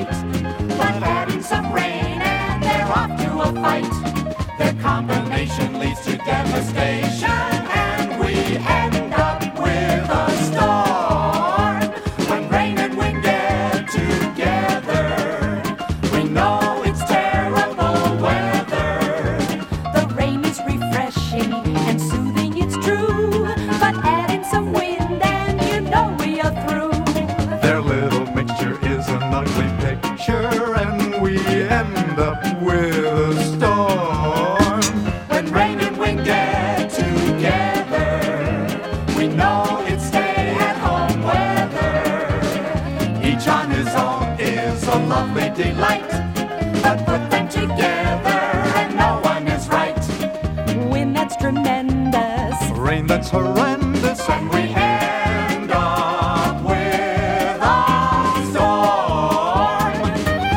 light. But add in some rain and they're off to a fight. Their combination leads to devastation, and we end up with a storm. When rain and wind get together, we know it's terrible weather. The rain is refreshing and soothing, it's true. But add in some wind and you know we are through. Their little mixture is an ugly picture, and we end up with a storm. When rain and wind get together, we know it's stay-at-home weather. Each on his own is a lovely delight, but put them together and no one is right. Wind that's tremendous, Rain that's horrendous, And we end up with a storm.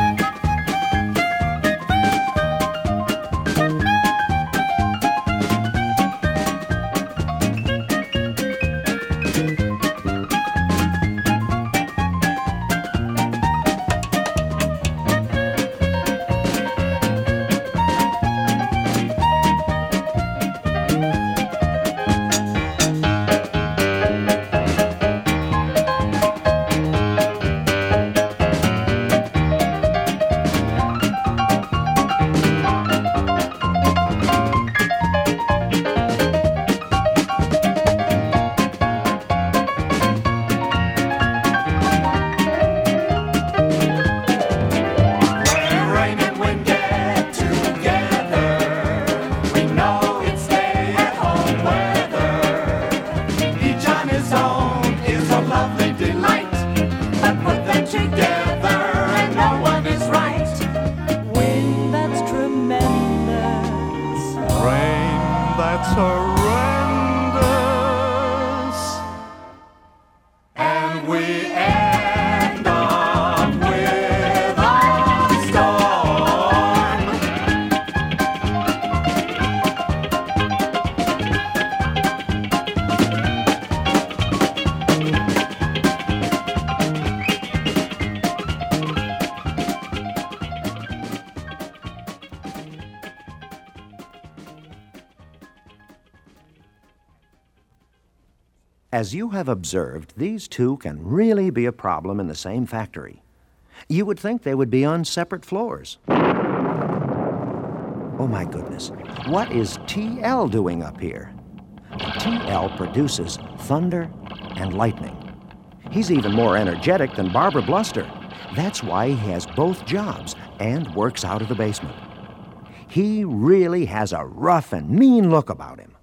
When rain and wind get together, we know it's stay-at-home weather. Each on his own is a lovely delight, but put them together and no one is right. wind that's tremendous. rain that's horrendous. And we end up with a storm. As you have observed, these two can really be a problem in the same factory. You would think they would be on separate floors. Oh my goodness, what is TL doing up here? TL produces thunder and lightning. He's even more energetic than Barbara Bluster. That's why he has both jobs and works out of the basement. He really has a rough and mean look about him.